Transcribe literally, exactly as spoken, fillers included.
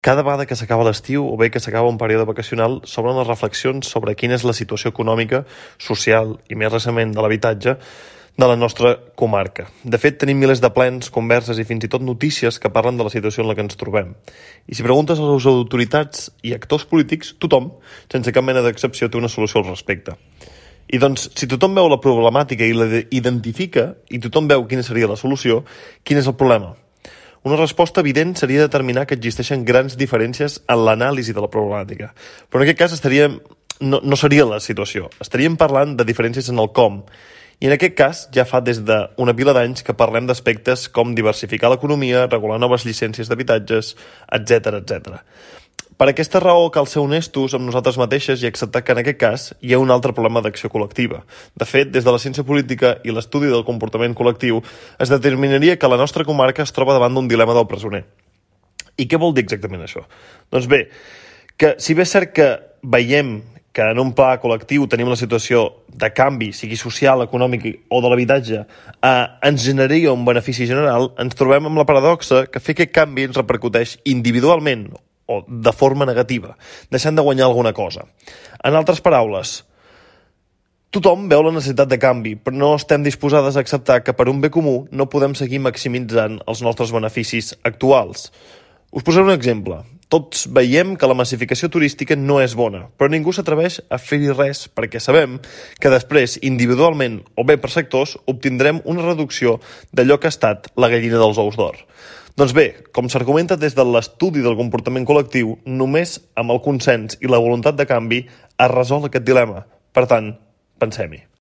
Cada vegada que s'acaba l'estiu o bé que s'acaba un període vacacional s'obren les reflexions sobre quina és la situació econòmica, social i més recentment de l'habitatge de la nostra comarca. De fet, tenim milers de plens, converses i fins i tot notícies que parlen de la situació en la que ens trobem. I si preguntes a les autoritats i actors polítics, tothom, sense cap mena d'excepció, té una solució al respecte. I doncs, si tothom veu la problemàtica i la identifica, i tothom veu quina seria la solució, quin és el problema? Una resposta evident seria determinar que existeixen grans diferències en l'anàlisi de la problemàtica. Però en aquest cas estaríem, no, no seria la situació. Estaríem parlant de diferències en el com. I en aquest cas ja fa des d'una pila d'anys que parlem d'aspectes com diversificar l'economia, regular noves llicències d'habitatges, etcètera, etcètera. Per aquesta raó cal ser honestos amb nosaltres mateixes i acceptar que en aquest cas hi ha un altre problema d'acció col·lectiva. De fet, des de la ciència política i l'estudi del comportament col·lectiu es determinaria que la nostra comarca es troba davant d'un dilema del presoner. I què vol dir exactament això? Doncs bé, que si bé és cert que veiem que en un pla col·lectiu tenim la situació de canvi, sigui social, econòmic o de l'habitatge, eh, ens generaria un benefici general, ens trobem amb la paradoxa que fer aquest canvi ens repercuteix individualment o de forma negativa, deixant de guanyar alguna cosa. En altres paraules, tothom veu la necessitat de canvi, però no estem disposades a acceptar que per un bé comú no podem seguir maximitzant els nostres beneficis actuals. Us posaré un exemple. Tots veiem que la massificació turística no és bona, però ningú s'atreveix a fer-hi res perquè sabem que després, individualment o bé per sectors, obtindrem una reducció d'allò que ha estat la gallina dels ous d'or. Doncs bé, com s'argumenta des de l'estudi del comportament col·lectiu, només amb el consens i la voluntat de canvi es resol aquest dilema. Per tant, pensem-hi.